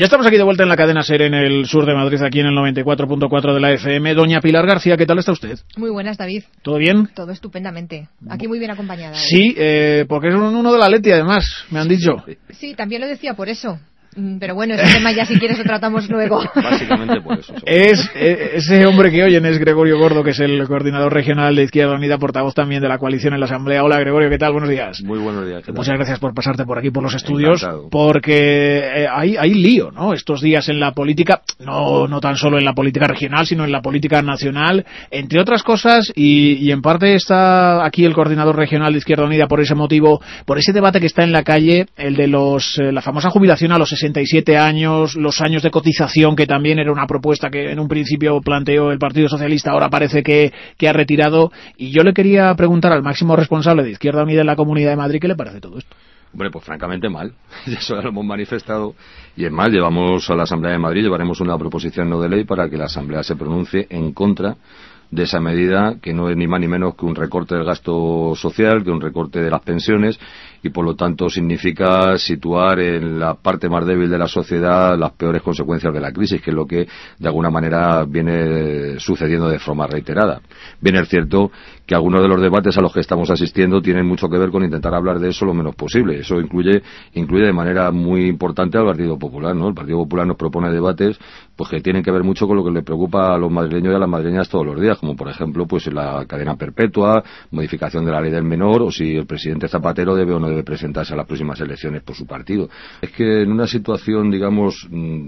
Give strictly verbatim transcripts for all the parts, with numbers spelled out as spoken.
Ya estamos aquí de vuelta en la cadena SER en el sur de Madrid, aquí en el noventa y cuatro punto cuatro de la F M. Doña Pilar García, ¿qué tal está usted? Muy buenas, David. ¿Todo bien? Todo estupendamente. Aquí muy bien acompañada. ¿eh? Sí, eh, porque es un uno de la Leti, además, me han dicho. Sí, también lo decía por eso. Pero bueno, ese tema ya si quieres lo tratamos luego. Básicamente por eso. Es, es ese hombre que oyen es Gregorio Gordo, que es el coordinador regional de Izquierda Unida, portavoz también de la coalición en la Asamblea. Hola, Gregorio, ¿qué tal? Buenos días. Muy buenos días. ¿Qué tal? Muchas gracias por pasarte por aquí, por los estudios. Encantado. Porque eh, hay, hay lío, ¿no? Estos días en la política, no, no tan solo en la política regional, sino en la política nacional, entre otras cosas, y, y en parte está aquí el coordinador regional de Izquierda Unida por ese motivo, por ese debate que está en la calle, el de los eh, la famosa jubilación a los sesenta y siete años, los años de cotización, que también era una propuesta que en un principio planteó el Partido Socialista, ahora parece que, que ha retirado. Y yo le quería preguntar al máximo responsable de Izquierda Unida en la Comunidad de Madrid, ¿qué le parece todo esto? Hombre, pues francamente mal. Eso ya lo hemos manifestado. Y es más, llevamos a la Asamblea de Madrid, llevaremos una proposición no de ley para que la Asamblea se pronuncie en contra de esa medida, que no es ni más ni menos que un recorte del gasto social, que un recorte de las pensiones, y por lo tanto significa situar en la parte más débil de la sociedad las peores consecuencias de la crisis, que es lo que de alguna manera viene sucediendo de forma reiterada. Bien, es cierto que algunos de los debates a los que estamos asistiendo tienen mucho que ver con intentar hablar de eso lo menos posible. Eso incluye incluye de manera muy importante al Partido Popular, ¿no? El Partido Popular nos propone debates pues que tienen que ver mucho con lo que le preocupa a los madrileños y a las madrileñas todos los días, como por ejemplo pues la cadena perpetua, modificación de la ley del menor, o si el presidente Zapatero debe o no debe presentarse a las próximas elecciones por su partido. Es que en una situación, digamos,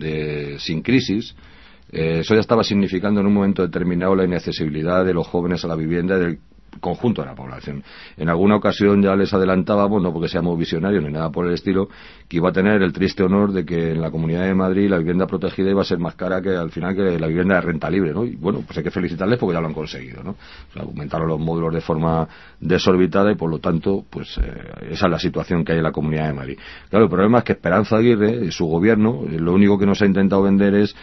de sin crisis, eh, eso ya estaba significando en un momento determinado la inaccesibilidad de los jóvenes a la vivienda y del conjunto de la población. En alguna ocasión ya les adelantábamos, no porque seamos visionarios ni nada por el estilo, que iba a tener el triste honor de que en la Comunidad de Madrid la vivienda protegida iba a ser más cara que al final que la vivienda de renta libre, ¿no? Y bueno, pues hay que felicitarles porque ya lo han conseguido, ¿no? O sea, aumentaron los módulos de forma desorbitada y por lo tanto, pues eh, esa es la situación que hay en la Comunidad de Madrid. Claro, el problema es que Esperanza Aguirre y su gobierno, eh, lo único que nos ha intentado vender es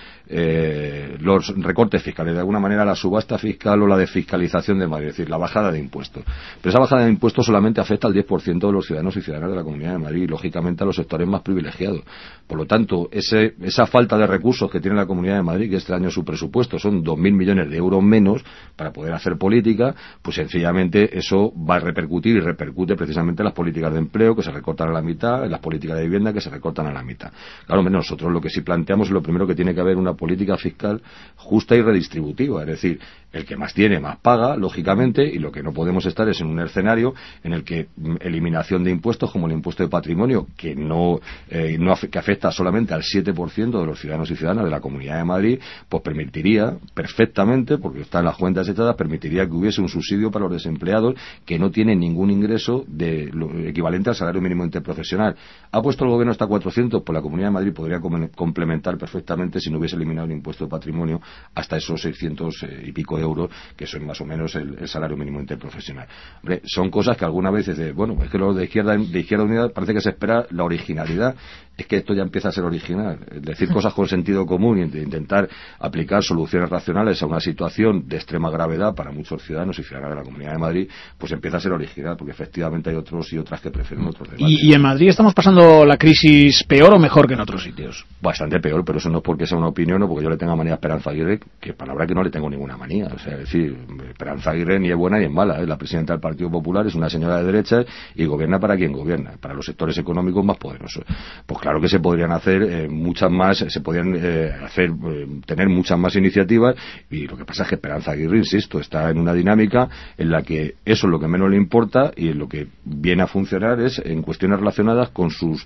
eh, los recortes fiscales, de alguna manera la subasta fiscal o la desfiscalización de Madrid, es decir, la bajada de impuestos. Pero esa bajada de impuestos solamente afecta al diez por ciento de los ciudadanos y ciudadanas de la Comunidad de Madrid y, lógicamente, a los sectores más privilegiados. Por lo tanto, ese, esa falta de recursos que tiene la Comunidad de Madrid, que este año su presupuesto son dos mil millones de euros menos para poder hacer política, pues sencillamente eso va a repercutir y repercute precisamente en las políticas de empleo, que se recortan a la mitad, en las políticas de vivienda, que se recortan a la mitad. Claro, nosotros lo que sí planteamos es lo primero, que tiene que haber una política fiscal justa y redistributiva, es decir, el que más tiene más paga, lógicamente, y lo que no podemos estar es en un escenario en el que eliminación de impuestos como el impuesto de patrimonio, que no, eh, no que afecta solamente al siete por ciento de los ciudadanos y ciudadanas de la Comunidad de Madrid, pues permitiría perfectamente, porque están las cuentas echadas, permitiría que hubiese un subsidio para los desempleados que no tienen ningún ingreso de lo equivalente al salario mínimo interprofesional. ¿Ha puesto el gobierno hasta cuatrocientos? Pues la Comunidad de Madrid podría complementar perfectamente, si no hubiese eliminado el impuesto de patrimonio, hasta esos seiscientos eh, y pico euros, que son más o menos el, el salario mínimo interprofesional. Hombre, son cosas que alguna vez de, bueno, es que los de izquierda de izquierda unida parece que se espera la originalidad. Es que esto ya empieza a ser original. Decir cosas con sentido común y intentar aplicar soluciones racionales a una situación de extrema gravedad para muchos ciudadanos y ciudadanas de la Comunidad de Madrid, pues empieza a ser original, porque efectivamente hay otros y otras que prefieren otros debates. ¿Y, y en Madrid estamos pasando la crisis peor o mejor que en otros sitios? Bastante peor, pero eso no es porque sea una opinión o porque yo le tenga manía a Esperanza Aguirre, que palabra que no le tengo ninguna manía. O sea, es decir, Esperanza Aguirre ni es buena ni es mala, ¿eh? La presidenta del Partido Popular es una señora de derecha y gobierna para quien gobierna, para los sectores económicos más poderosos. Pues claro que se podrían hacer eh, muchas más, se podrían eh, hacer, eh, tener muchas más iniciativas, y lo que pasa es que Esperanza Aguirre, insisto, está en una dinámica en la que eso es lo que menos le importa, y en lo que viene a funcionar es en cuestiones relacionadas con sus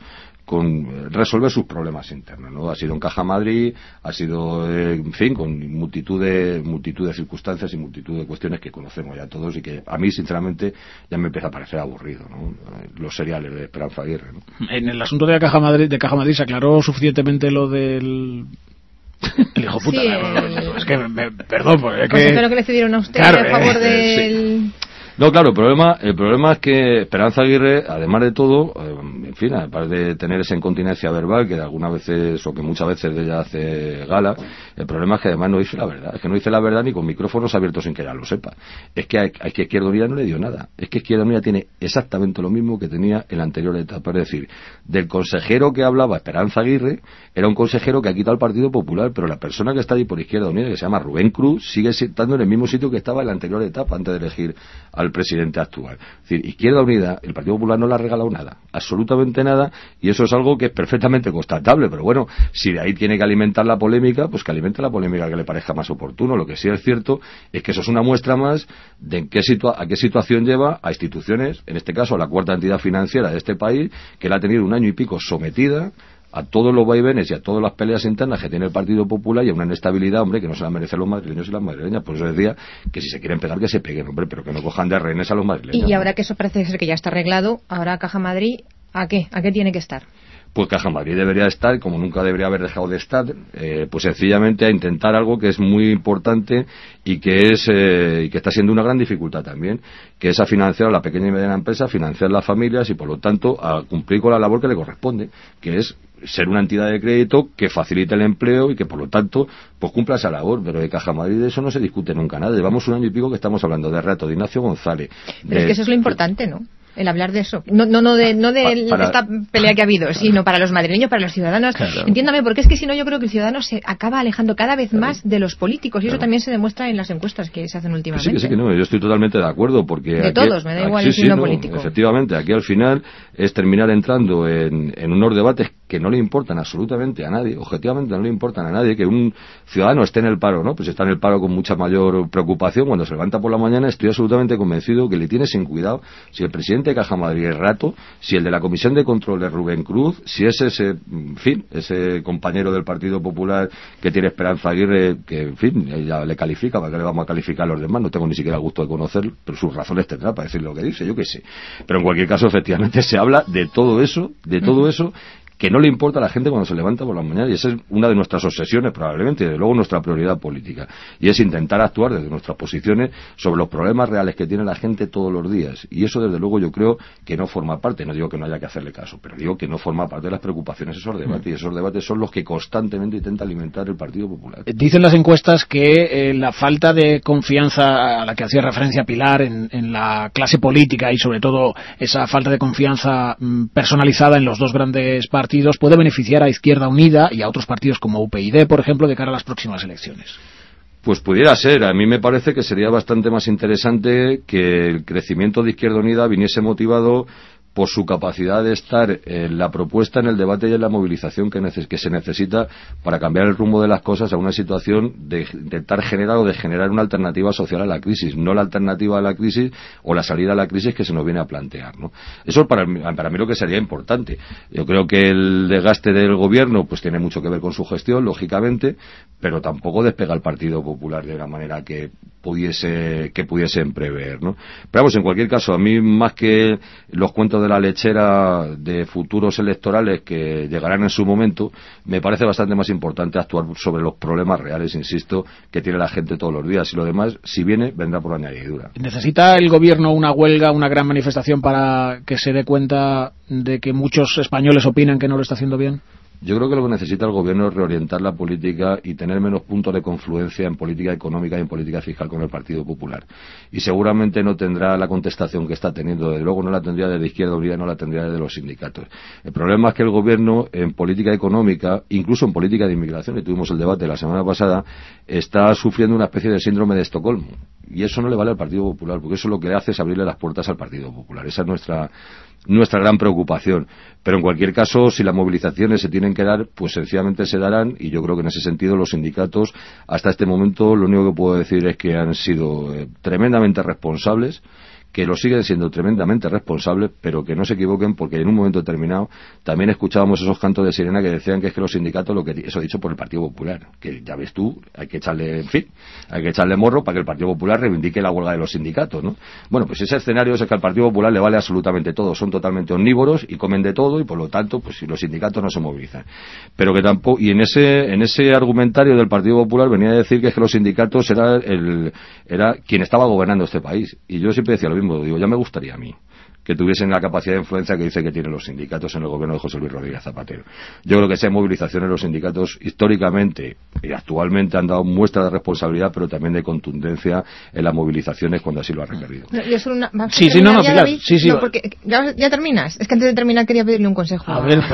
con resolver sus problemas internos, ¿no? Ha sido en Caja Madrid, ha sido, eh, en fin, con multitud de multitud de circunstancias y multitud de cuestiones que conocemos ya todos y que a mí, sinceramente, ya me empieza a parecer aburrido, ¿no? Los seriales de Esperanza Aguirre, ¿no? En el asunto de la Caja Madrid, de Caja Madrid se aclaró suficientemente lo del... El hijo puta, sí, el... es que, me, perdón, pues es que... Consejero que le cedieron a usted, claro, a favor eh, del... Sí. No, claro, el problema, el problema es que Esperanza Aguirre, además de todo, eh, en fin, además de tener esa incontinencia verbal que de algunas veces, o que muchas veces de ella hace gala, el problema es que además no dice la verdad, es que no dice la verdad ni con micrófonos abiertos sin que ella lo sepa. Es que a, a que Izquierda Unida no le dio nada, es que Izquierda Unida tiene exactamente lo mismo que tenía en la anterior etapa, es decir, del consejero que hablaba Esperanza Aguirre, era un consejero que ha quitado el Partido Popular, pero la persona que está allí por Izquierda Unida, que se llama Rubén Cruz, sigue estando en el mismo sitio que estaba en la anterior etapa antes de elegir al presidente actual. Es decir, Izquierda Unida, el Partido Popular no le ha regalado nada, absolutamente nada, y eso es algo que es perfectamente constatable, pero bueno, si de ahí tiene que alimentar la polémica, pues que alimente la polémica que le parezca más oportuno. Lo que sí es cierto es que eso es una muestra más de en qué situa- a qué situación lleva a instituciones, en este caso a la cuarta entidad financiera de este país, que la ha tenido un año y pico sometida a todos los vaivenes y a todas las peleas internas que tiene el Partido Popular y a una inestabilidad, hombre, que no se la merecen los madrileños y las madrileñas. Por eso decía que si se quieren pegar, que se peguen, hombre, pero que no cojan de rehenes a los madrileños. Y, y ahora que eso parece ser que ya está arreglado, ahora Caja Madrid, ¿a qué? ¿A qué tiene que estar? Pues Caja Madrid debería estar, como nunca debería haber dejado de estar, eh, pues sencillamente a intentar algo que es muy importante y que es eh, y que está siendo una gran dificultad también, que es a financiar a la pequeña y mediana empresa, financiar las familias y por lo tanto a cumplir con la labor que le corresponde, que es ser una entidad de crédito que facilite el empleo y que por lo tanto pues cumpla esa labor. Pero de Caja Madrid de eso no se discute nunca nada. Llevamos un año y pico que estamos hablando de Rato, de Ignacio González. Pero de, es que eso es lo importante, ¿no? El hablar de eso. No, no, no de, no de para, esta pelea que ha habido, sino para los madrileños, para los ciudadanos. Claro. Entiéndame, porque es que si no yo creo que el ciudadano se acaba alejando cada vez más de los políticos y claro. Eso también se demuestra en las encuestas que se hacen últimamente. Sí, que sí, que no, yo estoy totalmente de acuerdo porque... De aquí, todos, me da igual aquí, el sí, signo no, político. Efectivamente, aquí al final es terminar entrando en, en unos debates que no le importan absolutamente a nadie, objetivamente no le importan a nadie, que un ciudadano esté en el paro, ¿no? Pues está en el paro con mucha mayor preocupación, cuando se levanta por la mañana estoy absolutamente convencido que le tiene sin cuidado si el presidente de Caja Madrid es Rato, si el de la Comisión de Control es Rubén Cruz, si es ese, en fin, ese compañero del Partido Popular que tiene Esperanza Aguirre, que en fin, ella le califica, ¿para qué le vamos a calificar a los demás? No tengo ni siquiera el gusto de conocerlo, pero sus razones tendrá para decir lo que dice, yo qué sé. Pero en cualquier caso, efectivamente, se habla de todo eso, de todo eso, que no le importa a la gente cuando se levanta por la mañana, y esa es una de nuestras obsesiones probablemente, y desde luego nuestra prioridad política, y es intentar actuar desde nuestras posiciones sobre los problemas reales que tiene la gente todos los días, y eso desde luego yo creo que no forma parte, no digo que no haya que hacerle caso, pero digo que no forma parte de las preocupaciones esos debates, y esos debates son los que constantemente intenta alimentar el Partido Popular. Dicen las encuestas que eh, la falta de confianza a la que hacía referencia Pilar en, en la clase política y sobre todo esa falta de confianza mm, personalizada en los dos grandes partidos partidos puede beneficiar a Izquierda Unida y a otros partidos como U P YD, por ejemplo, de cara a las próximas elecciones. Pues pudiera ser. A mí me parece que sería bastante más interesante que el crecimiento de Izquierda Unida viniese motivado por su capacidad de estar en la propuesta, en el debate y en la movilización que, neces- que se necesita para cambiar el rumbo de las cosas a una situación de intentar generar o de generar una alternativa social a la crisis, no la alternativa a la crisis o la salida a la crisis que se nos viene a plantear, ¿no? Eso para mí, para mí lo que sería importante. Yo creo que el desgaste del gobierno pues tiene mucho que ver con su gestión, lógicamente, pero tampoco despega el Partido Popular de una manera que pudiese que pudiesen prever, ¿no? Pero vamos, en cualquier caso, a mí más que los cuentos de la lechera de futuros electorales que llegarán en su momento, me parece bastante más importante actuar sobre los problemas reales, insisto, que tiene la gente todos los días, y lo demás, si viene, vendrá por añadidura. ¿Necesita el gobierno una huelga, una gran manifestación para que se dé cuenta de que muchos españoles opinan que no lo está haciendo bien? Yo creo que lo que necesita el gobierno es reorientar la política y tener menos puntos de confluencia en política económica y en política fiscal con el Partido Popular. Y seguramente no tendrá la contestación que está teniendo. Desde luego no la tendría desde Izquierda Unida, no la tendría desde los sindicatos. El problema es que el gobierno en política económica, incluso en política de inmigración, y tuvimos el debate la semana pasada, está sufriendo una especie de síndrome de Estocolmo. Y eso no le vale al Partido Popular, porque eso lo que hace es abrirle las puertas al Partido Popular. Esa es nuestra nuestra gran preocupación. Pero en cualquier caso, si las movilizaciones se tienen que dar, pues sencillamente se darán, y yo creo que en ese sentido los sindicatos, hasta este momento, lo único que puedo decir es que han sido eh, tremendamente responsables, que lo siguen siendo tremendamente responsables, pero que no se equivoquen, porque en un momento determinado también escuchábamos esos cantos de sirena que decían que es que los sindicatos, lo que eso dicho por el Partido Popular, que ya ves tú, hay que echarle, en fin, hay que echarle morro para que el Partido Popular reivindique la huelga de los sindicatos, ¿no? Bueno, pues ese escenario es que al Partido Popular le vale absolutamente todo, son totalmente omnívoros y comen de todo, y por lo tanto, pues si los sindicatos no se movilizan. Pero que tampoco, y en ese en ese argumentario del Partido Popular venía a decir que es que los sindicatos era el era quien estaba gobernando este país, y yo siempre decía lo mismo. mismo, digo, ya me gustaría a mí que tuviesen la capacidad de influencia que dice que tienen los sindicatos en el gobierno de José Luis Rodríguez Zapatero. Yo creo que esas movilizaciones los sindicatos históricamente y actualmente han dado muestra de responsabilidad, pero también de contundencia en las movilizaciones cuando así lo ha requerido. No, yo solo una, sí, sí, no, no, Pilar, sí, sí. No, porque, ¿ya, ¿Ya terminas? Es que antes de terminar quería pedirle un consejo. A ver,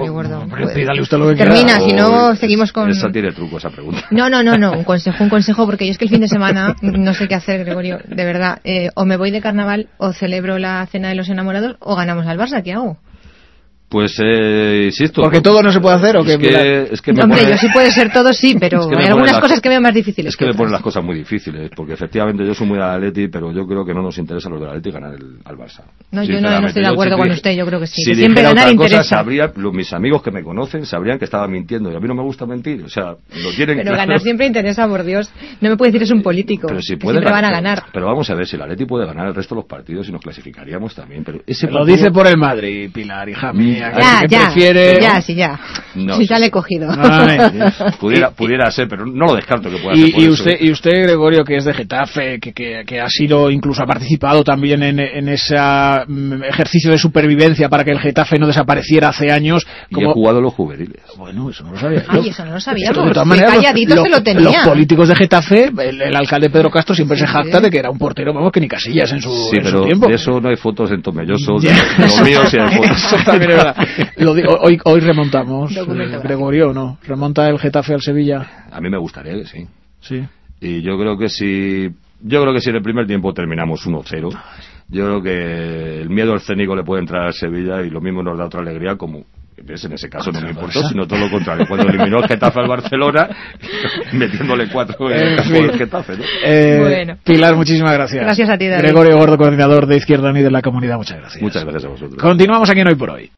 dale usted lo que termina, quiera. si no seguimos con... Esa tiene truco, esa pregunta. No, no, no, no, un consejo, un consejo, porque yo es que el fin de semana no sé qué hacer, Gregorio, de verdad. Eh, o me voy de carnaval, o celebro la cena de los enamorados, o ganamos al Barça, ¿qué hago? Pues, eh, insisto... ¿Porque todo no se puede hacer o qué? Es que, es que me Hombre, pone... yo sí puede ser todo, sí, pero es que hay algunas las... cosas que veo más difíciles. Es que, que me ponen las cosas muy difíciles, porque efectivamente yo soy muy del Atleti, pero yo creo que no nos interesa a los del Atleti ganar el, al Barça. No, yo no, no estoy de acuerdo yo, con usted, yo creo que sí. Si que siempre ganar interesa. Cosa, sabría, los, mis amigos que me conocen sabrían que estaba mintiendo, y a mí no me gusta mentir, o sea, lo tienen Pero claro. Ganar siempre interesa, por Dios. No me puede decir es un político, pero si que puede siempre ganar, van a ganar. Pero, pero vamos a ver, si el Atleti puede ganar el resto de los partidos y nos clasificaríamos también, pero ese Lo partido... dice por el Madrid, Pilar, hija mía, ya, que ya, prefiere... ya, sí, ya. No, sí, ya le he cogido. Ay, pudiera, pudiera ser, pero no lo descarto que pueda y, ser. Por y eso. usted, y usted, Gregorio, que es de Getafe, que, que, que ha sido, incluso ha participado también en, en ese um, ejercicio de supervivencia para que el Getafe no desapareciera hace años. Como... Y he jugado los juveniles. Bueno, eso no lo sabía. Ay, eso no lo sabíamos. De todas maneras, calladito los, se lo tenía. Los políticos de Getafe, el, el alcalde Pedro Castro siempre sí, se jacta sí. de que era un portero, vamos, que ni Casillas en su, sí, en pero su tiempo. De eso no hay fotos en Tomelloso, de los míos y hay fotos. Eso también es verdad. Lo digo, hoy, hoy remontamos, eh, Gregorio, ¿no? ¿Remonta el Getafe al Sevilla? A mí me gustaría que sí. Sí. Y yo creo que si, yo creo que si en el primer tiempo terminamos uno cero, yo creo que el miedo escénico le puede entrar al Sevilla y lo mismo nos da otra alegría como... En ese caso no me importó, sino todo lo contrario. Cuando eliminó el Getafe al Barcelona, metiéndole cuatro en el campo del Getafe, ¿no? Eh, bueno. Pilar, muchísimas gracias. Gracias a ti, David. Gregorio Gordo, coordinador de Izquierda Unida en la Comunidad, muchas gracias. Muchas gracias a vosotros. Continuamos aquí en Hoy por Hoy.